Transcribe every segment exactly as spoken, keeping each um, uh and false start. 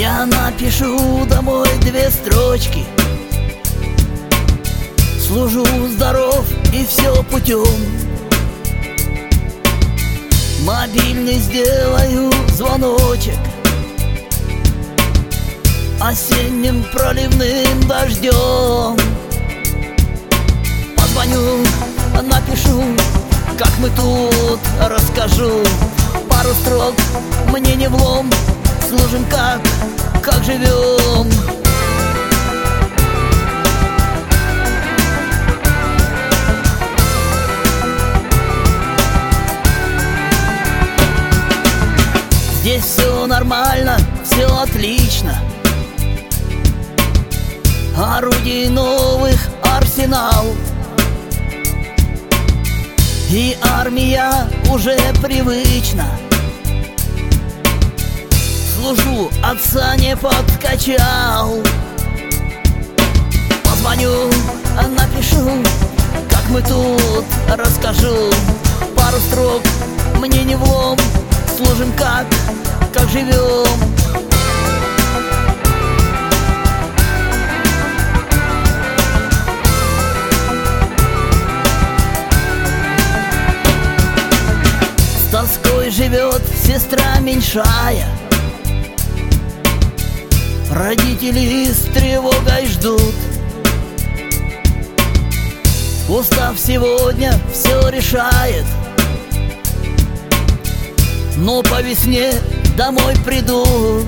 Я напишу домой две строчки: служу, здоров и все путем. Мобильный сделаю звоночек осенним проливным дождем. Позвоню, напишу, как мы тут, расскажу пару строк, мне не влом, служим как, как живем. Здесь все нормально, все отлично. Орудий новых арсенал, и армия уже привычна. Служу, отца не подкачал. Позвоню, напишу, как мы тут, расскажу пару строк, мне не влом, служим как, как живем. С тоской живет сестра меньшая, родители с тревогой ждут. Устав сегодня все решает, но по весне домой приду.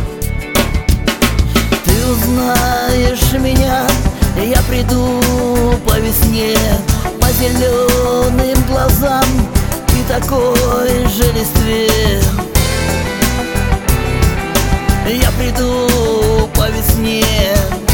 Ты узнаешь меня, я приду по весне, по зеленым глазам и такой же листве. Я приду по весне.